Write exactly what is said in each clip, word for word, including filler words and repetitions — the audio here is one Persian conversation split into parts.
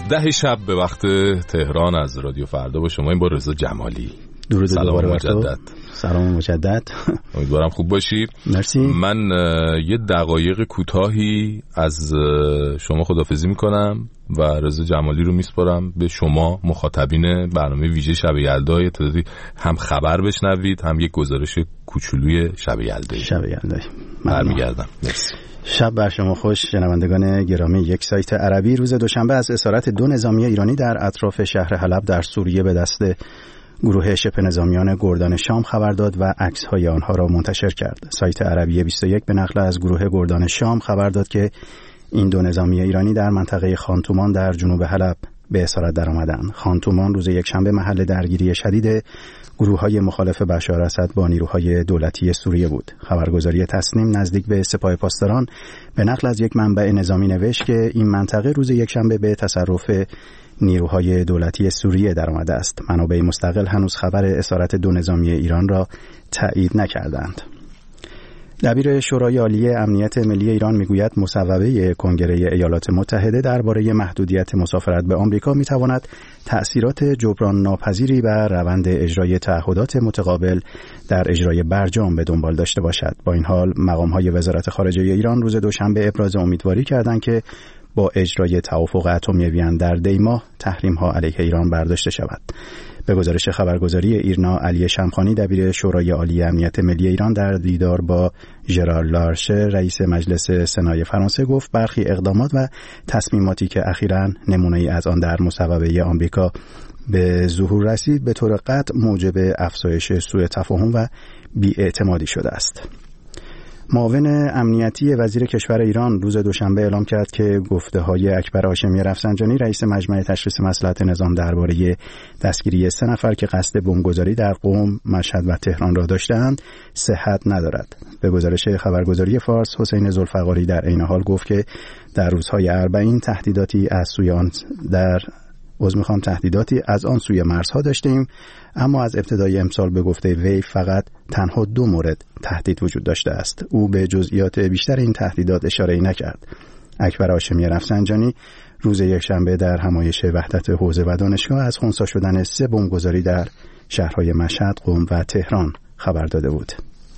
ده شب به وقت تهران از رادیو فردا با شما. این با رضا جمالی. درود سلام مجدد. سلام مجدد. امیدوارم خوب باشی. مرسی. من یه دقایق کوتاهی از شما خداحافظی میکنم و رضا جمالی رو میسپارم به شما مخاطبین برنامه ویژه شب یلدا. تعدادی هم خبر بشنوید هم یک گزارش کوچولوی شب یلدا. شب یلدا. برمیگردم. مرسی. شب بر شما خوش شنوندگان گرامی. یک سایت عربی روز دوشنبه از اسارت دو نظامی ایرانی در اطراف شهر حلب در سوریه به دست گروه شبه نظامیان گردان شام خبر داد و عکس‌های آنها را منتشر کرد. سایت عربی بیست و یک به نقل از گروه گردان شام خبر داد که این دو نظامی ایرانی در منطقه خانتومان در جنوب حلب به اسارت درآمدند. خانتومان روز یکشنبه محل درگیری شدید گروه‌های مخالف بشار اسد با نیروهای دولتی سوریه بود. خبرگزاری تسنیم نزدیک به سپاه پاسداران به نقل از یک منبع نظامی نوشت که این منطقه روز یکشنبه به تصرف نیروهای دولتی سوریه درآمده است. منابع مستقل هنوز خبر اسارت دو نظامی ایران را تایید نکردند. دبیر شورای عالی امنیت ملی ایران میگوید مصوبه کنگره ایالات متحده درباره محدودیت مسافرت به آمریکا میتواند تأثیرات جبران ناپذیری بر روند اجرای تعهدات متقابل در اجرای برجام به دنبال داشته باشد. با این حال مقام‌های وزارت خارجه ایران روز دوشنبه ابراز امیدواری کردند که با اجرای توافق اتمی وین در دی ماه تحریم‌ها علیه ایران برداشته شود. به گزارش خبرگزاری ایرنا، علی شمخانی دبیر شورای عالی امنیت ملی ایران در دیدار با ژرار لارشه رئیس مجلس سنای فرانسه گفت برخی اقدامات و تصمیماتی که اخیراً نمونه‌ای از آن در مصوبه آمریکا به ظهور رسید به طور قطع موجب افزایش سوء تفاهم و بی‌اعتمادی شده است. معاون امنیتی وزیر کشور ایران روز دوشنبه اعلام کرد که گفته‌های اکبر هاشمی رفسنجانی رئیس مجمع تشخیص مصلحت نظام درباره دستگیری سه نفر که قصد بمبگذاری در قم، مشهد و تهران را داشتند صحت ندارد. به گزارش خبرگزاری فارس، حسین ذوالفقاری در عین حال گفت که در روزهای اربعین تهدیداتی از سوی آن در از میخوام تهدیداتی از آن سوی مرزها داشتیم، اما از ابتدای امسال به گفته وی فقط تنها دو مورد تهدید وجود داشته است. او به جزئیات بیشتر این تهدیدات اشاره‌ای نکرد. اکبر هاشمی رفسنجانی روز یکشنبه در همایش وحدت حوزه و دانشگاه از خنثی شدن سه بمبگذاری در شهرهای مشهد، قم و تهران خبر داده بود.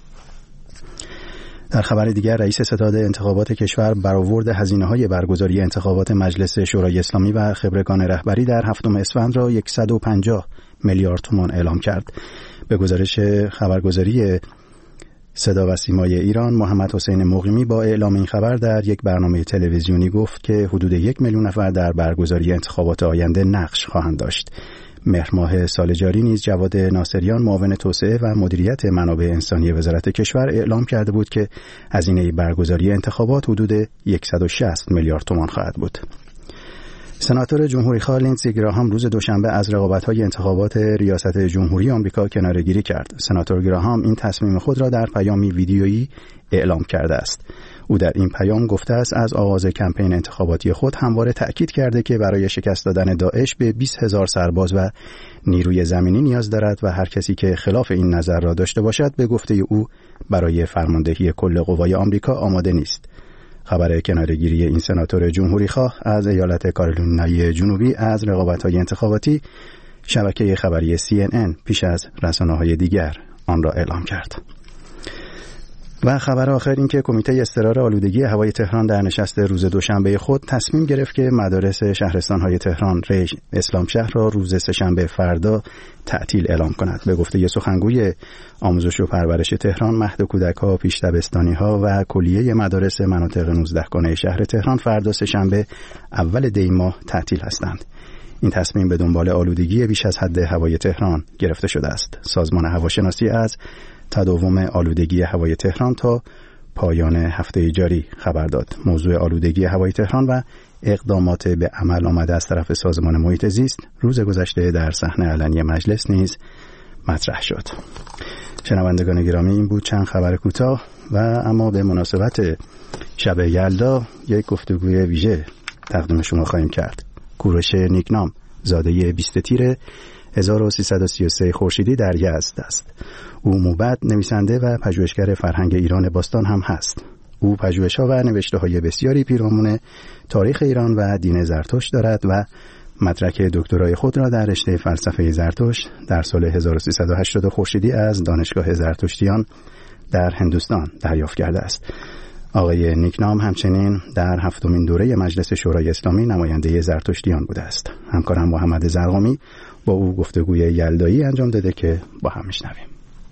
در خبر دیگر رئیس ستاد انتخابات کشور برآورد هزینه‌های برگزاری انتخابات مجلس شورای اسلامی و خبرگان رهبری در هفتم اسفند را صد و پنجاه میلیارد تومان اعلام کرد. به گزارش خبرگزاری صدا و سیمای ایران، محمد حسین مقیمی با اعلام این خبر در یک برنامه تلویزیونی گفت که حدود یک میلیون نفر در برگزاری انتخابات آینده نقش خواهند داشت. مهر ماه سال جاری نیز جواد ناصریان معاون توسعه و مدیریت منابع انسانی وزارت کشور اعلام کرده بود که هزینه برگزاری انتخابات حدود صد و شصت میلیارد تومان خواهد بود. سناتور جمهوری‌خواه لیندزی گراهام روز دوشنبه از رقابت‌های انتخابات ریاست جمهوری آمریکا کناره‌گیری کرد. سناتور گراهام این تصمیم خود را در پیامی ویدیویی اعلام کرده است. او در این پیام گفته است از آغاز کمپین انتخاباتی خود همواره تأکید کرده که برای شکست دادن داعش به بیست هزار سرباز و نیروی زمینی نیاز دارد و هر کسی که خلاف این نظر را داشته باشد به گفته او برای فرماندهی کل قوای آمریکا آماده نیست. خبر کناره‌گیری این سناتور جمهوری‌خواه از ایالت کارولینای جنوبی از رقابت‌های انتخاباتی شبکه خبری سی ان ان پیش از رسانه‌های دیگر آن را اعلام کرد. و خبر آخر این که کمیته اضطرار آلودگی هوای تهران در نشست روز دوشنبه خود تصمیم گرفت که مدارس شهرستان‌های تهران، ری، اسلام شهر را روز سه‌شنبه فردا تعطیل اعلام کند. به گفته سخنگوی آموزش و پرورش تهران، مهد کودک‌ها، پیش دبستانی‌ها و کلیه مدارس مناطق نوزده گانه شهر تهران فردا سه‌شنبه اول دی ماه تعطیل هستند. این تصمیم به دنبال آلودگی بیش از حد هوای تهران گرفته شده است. سازمان هواشناسی از تداوم آلودگی هوای تهران تا پایان هفته جاری خبر داد. موضوع آلودگی هوای تهران و اقدامات به عمل آمده از طرف سازمان محیط زیست روز گذشته در صحنه علنی مجلس نیز مطرح شد. شنوندگان گرامی، این بود چند خبر کوتاه و اما به مناسبت شب یلدا یک گفتگوی ویژه تقدیم شما خواهیم کرد. کوروش نیکنام زاده بیست تیر هزار و سیصد و سی و سه خورشیدی در یزد است. او موبد، نویسنده و پژوهشگر فرهنگ ایران باستان هم هست. او پژوهش‌ها و نوشته‌های بسیاری پیرامون تاریخ ایران و دین زرتشت دارد و مدرک دکترای خود را در رشته فلسفه زرتشت در سال هزار و سیصد و هشتاد خورشیدی از دانشگاه زرتشتیان در هندوستان دریافت کرده است. آقای نیکنام همچنین در هفتمین دوره مجلس شورای اسلامی نماینده زرتشتیان بوده است. همکارم محمد زرقامی با او گفتگوی یلدایی انجام داده که با هم میشنویم.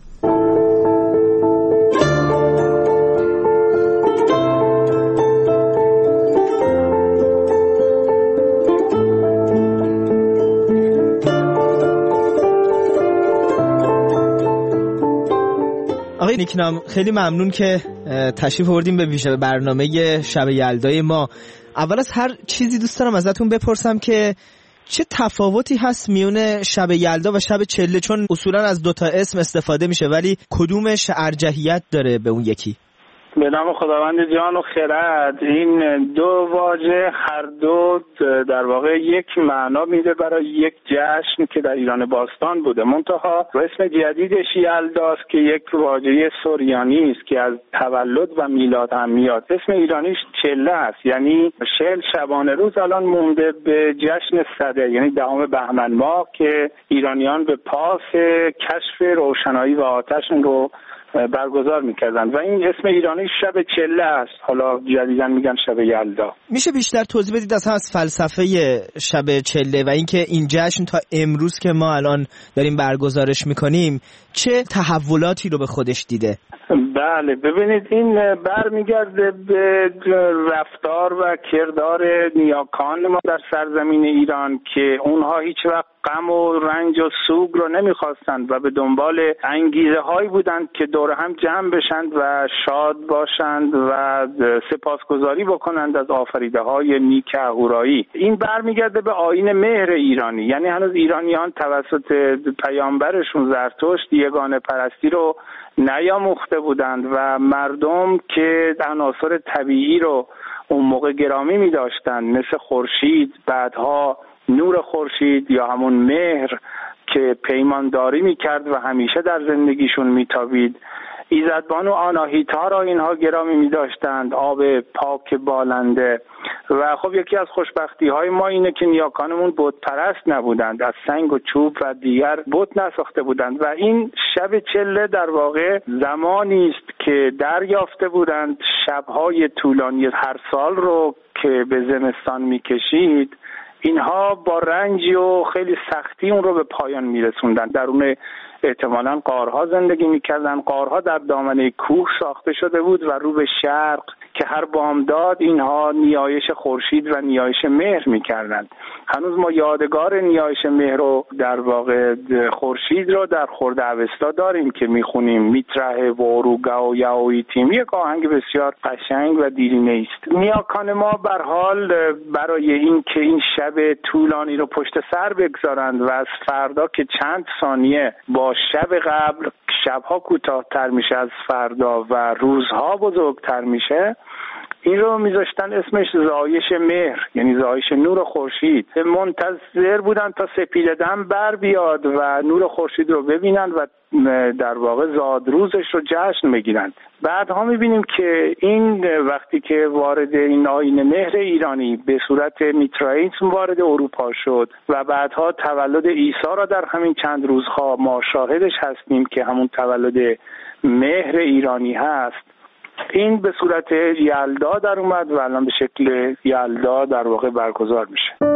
آقای نیکنام، خیلی ممنون که تشریف آوردیم به ویژه برنامه شب یلدای ما. اول از هر چیزی دوست دارم ازتون بپرسم که چه تفاوتی هست میون شب یلدا و شب چله، چون اصولا از دوتا اسم استفاده میشه ولی کدومش ارجحیت داره به اون یکی؟ به نام خداوند جان و خرد. این دو واژه هر دو در واقع یک معنا میده برای یک جشن که در ایران باستان بوده، منتها اسم جدیدش یلداست که یک واژه سوریانی است که از تولد و میلاد هم میاد. اسم ایرانیش چله است، یعنی چهل شبانه روز الان مونده به جشن سده، یعنی دهم بهمن ماه که ایرانیان به پاس کشف روشنایی و آتش رو برگزار میکردن و این اسم ایرانی شب چله است. حالا جدیداً میگن شب یلدا. میشه بیشتر توضیح بدید از از فلسفه شب چله و اینکه این جشن تا امروز که ما الان داریم برگزارش میکنیم چه تحولاتی رو به خودش دیده؟ بله، ببینید این برمیگرده به رفتار و کردار نیاکان ما در سرزمین ایران که اونها هیچ وقت غم و رنج و سوگ رو نمیخواستند و به دنبال انگیزه هایی بودند که دور هم جمع بشند و شاد باشند و سپاسگزاری بکنند از آفریده های نیک اهورایی. این برمیگرده به آیین مهر ایرانی، یعنی هنوز ایرانیان توسط پیامبرشون زرتشت یگانه پرستی رو نیاموخته بودند و مردم که عناصر طبیعی رو اون موقع گرامی می داشتند، مثل خورشید، بعدها نور خورشید یا همون مهر که پیمانداری می کرد و همیشه در زندگیشون می تابید، ایزدبانو آناهیتا را اینها گرامی می داشتند، آب پاک بالنده. و خب یکی از خوشبختی های ما اینه که نیاکانمون بت پرست نبودند، از سنگ و چوب و دیگر بت نساخته بودند و این شب چله در واقع زمانی است که دریافته بودند شبهای طولانی هر سال رو که به زمستان می کشید اینها با رنج و خیلی سختی اون رو به پایان می رسوندن. درون احتمالاً غارها زندگی می‌کردن. غارها در دامنه کوه ساخته شده بود و رو به شرق که هر بامداد اینها نیایش خورشید و نیایش مهر می‌کردند. هنوز ما یادگار نیایش مهر رو در واقع خورشید رو در خرد اوستا داریم که می‌خونیم میتره و اروگا و یاویتیم، یک آهنگ بسیار قشنگ و دیرینه است. نیاکان ما به هر حال برای این که این شب طولانی رو پشت سر بگذارند و از فردا که چند ثانیه با شب قبل شبها کوتاه‌تر میشه از فردا و روزها بزرگتر میشه، این رو میذاشتن اسمش زایش مهر، یعنی زایش نور خورشید. منتظر بودن تا سپیده‌دم بر بیاد و نور خورشید رو ببینن و در واقع زادروزش رو جشن بگیرن. بعدها میبینیم که این وقتی که وارد این آیین مهر ایرانی به صورت میترائیسم وارد اروپا شد و بعدها تولد عیسی را در همین چند روزها ما شاهدش هستیم که همون تولد مهر ایرانی هست، این به صورت یلدا در اومد و الان به شکل یلدا در واقع برگزار میشه.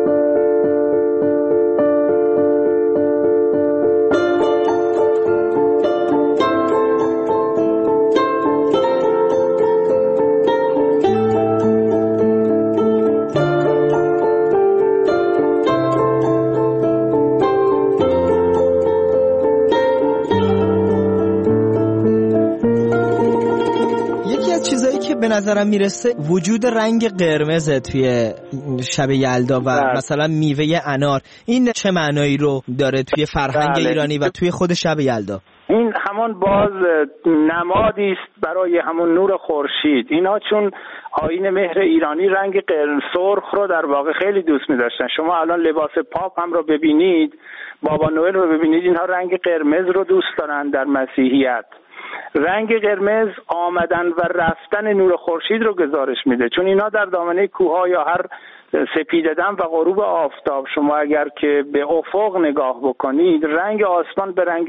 به نظرم میرسه وجود رنگ قرمز توی شب یلدا و بله. مثلا میوه انار، این چه معنایی رو داره توی فرهنگ بله. ایرانی و توی خود شب یلدا؟ این همان باز نمادی است برای همون نور خورشید. اینا چون آیین مهر ایرانی رنگ قرمز سرخ رو در واقع خیلی دوست می داشتن. شما الان لباس پاپ هم رو ببینید، بابا نوئل رو ببینید، اینها رنگ قرمز رو دوست دارن در مسیحیت. رنگ قرمز آمدن و رفتن نور خورشید رو گزارش میده، چون اینا در دامنه کوه‌ها یا هر سپیده‌دم و غروب آفتاب شما اگر که به افق نگاه بکنید رنگ آسمان به رنگ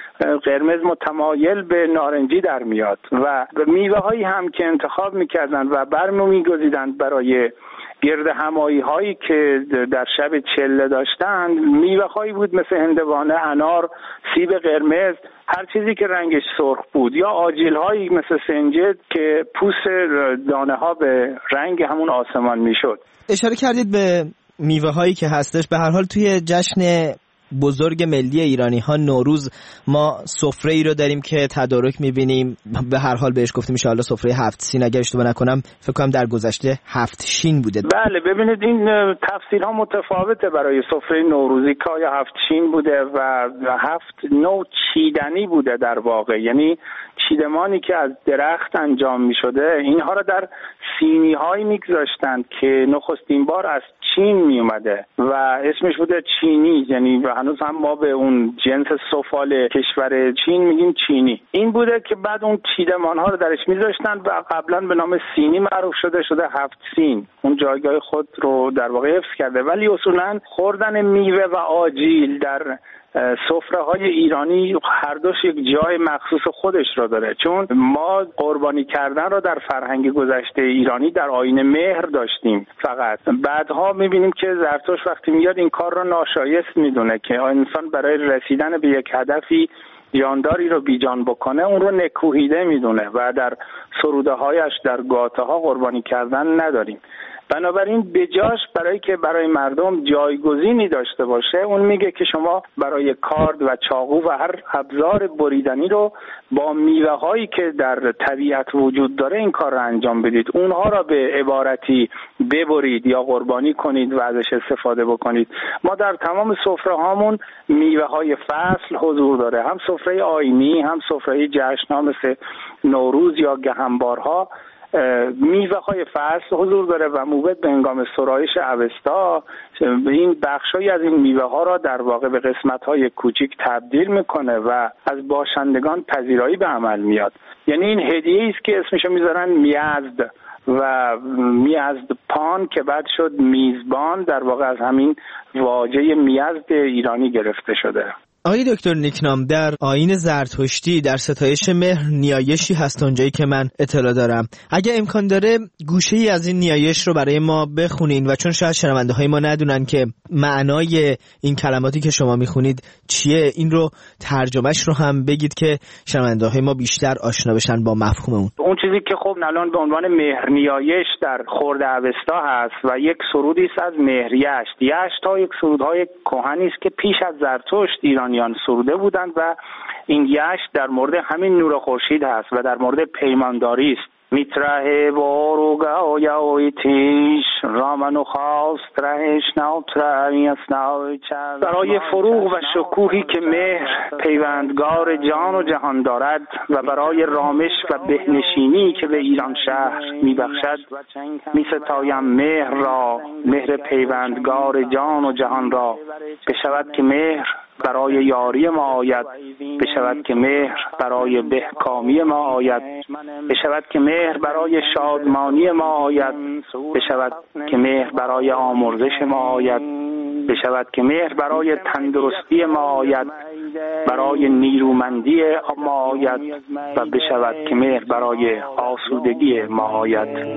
قرمز متمایل به نارنجی در میاد و میوه هایی هم که انتخاب میکردن و برمی میگذیدند برای گرد همایی هایی که در شب چله داشتند میوه هایی بود مثل هندوانه، انار، سیب قرمز، هر چیزی که رنگش سرخ بود، یا آجیل هایی مثل سنجد که پوست دانه ها به رنگ همون آسمان میشد. اشاره کردید به میوه هایی که هستش. به هر حال توی جشن بزرگ ملی ایرانی ها نوروز ما سفره ای رو داریم که تدارک میبینیم، به هر حال بهش گفتیم ان سفره هفت سین، اگر اشتباه نکنم فکر کنم در گذشته هفت شین بوده. بله ببینید این تفصیل ها متفاوته برای سفره نوروزی که آیا هفت شین بوده و هفت نوع چیدنی بوده در واقع، یعنی چیدمانی که از درخت انجام می شده اینها را در سینی هایی می گذاشتند که نخستین بار از چین می اومده و اسمش بوده چینی، یعنی و هنوز هم ما به اون جنس سفال کشور چین میگیم چینی. این بوده که بعد اون چیدمان ها رو درش می گذاشتند و قبلا به نام سینی معروف شده شده هفت سین، اون جایگاه خود رو در واقع حفظ کرده. ولی اصولا خوردن میوه و آجیل در سفره های ایرانی هر دوش یک جای مخصوص خودش را داره، چون ما قربانی کردن را در فرهنگ گذشته ایرانی در آیین مهر داشتیم فقط. بعدها میبینیم که زرتشت وقتی میاد این کار را ناشایست میدونه که انسان برای رسیدن به یک هدفی جانداری رو بیجان بکنه اون رو نکوهیده میدونه و در سروده هایش در گاته ها قربانی کردن نداریم. بنابراین بجاش برای که برای مردم جایگزینی داشته باشه اون میگه که شما برای کارد و چاقو و هر ابزار بریدنی رو با میوه هایی که در طبیعت وجود داره این کار رو انجام بدید، اونها را به عبارتی ببرید یا قربانی کنید و ازش استفاده بکنید. ما در تمام سفره هامون میوه های فصل حضور داره، هم سفره آیینی هم سفره جشن‌ها مثل نوروز یا گهنبارها میوه های فصل حضور داره و موبد به هنگام سرایش اوستا این بخشایی از این میوه ها را در واقع به قسمت های کوچیک تبدیل میکنه و از باشندگان پذیرایی به عمل میاد. یعنی این هدیه است که اسمشو میذارن میزد و میزد پان که بعد شد میزبان، در واقع از همین واژه میزد ایرانی گرفته شده. آقای دکتر نیکنام، در آیین زرتشتی در ستایش مهر نیایشی هست اونجایی که من اطلاع دارم. اگه امکان داره گوشه‌ای از این نیایش رو برای ما بخونین و چون شاید شنونده های ما ندونن که معنای این کلماتی که شما میخونید چیه، این رو ترجمهش رو هم بگید که شنونده های ما بیشتر آشنا بشن با مفهوم اون. اون چیزی که خب الان به عنوان مهر نیایش در خرد اوستا هست و یک سرودی است از مهر یشت. یشت ها یک سرودهای کهنی است که پیش از زرتشت ایران سروده بودند و این یشت در مورد همین نور خورشید هست و در مورد پیمانداری است. میتره واروگا یایتیش رامنو خواست رهش نوترمی اسناوی چند برای فروغ و شکوهی که مهر پیوندگار جان و جهان دارد و برای رامش و بهنشینی که به ایران شهر میبخشد میستایم مهر را، مهر پیوندگار جان و جهان را. بشود که مهر برای یاری ما آید، بشود که مهر برای بهکامی ما آید، بشود که مهر برای شادمانی ما آید، بشود که مهر برای آمرزش ما آید، بشود که مهر برای تندرستی ما آید، برای نیرومندی ما آید و بشود که مهر برای آسودگی ما آید.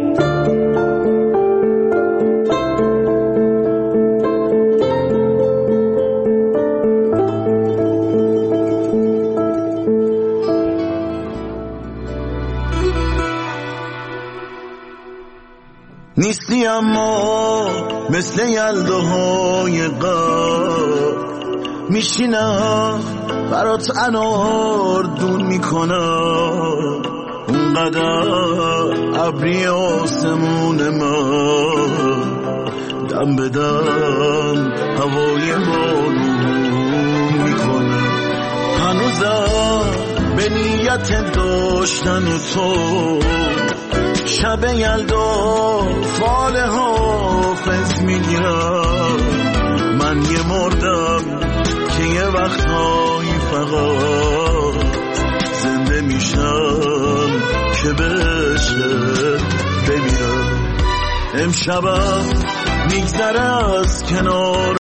نیستی اما مثل یلده‌های قبل میشینم برات انار دون میکنم، اونقدر ابری آسمون من دم به دم هوای بارون میکنه. هنوزم به نیت داشتن تو شب یلدا فال حافظ میگیرم. من یه مردم که یه وقتایی فقط زنده میشم که بشه بمیرم. امشبم میگذره از کنار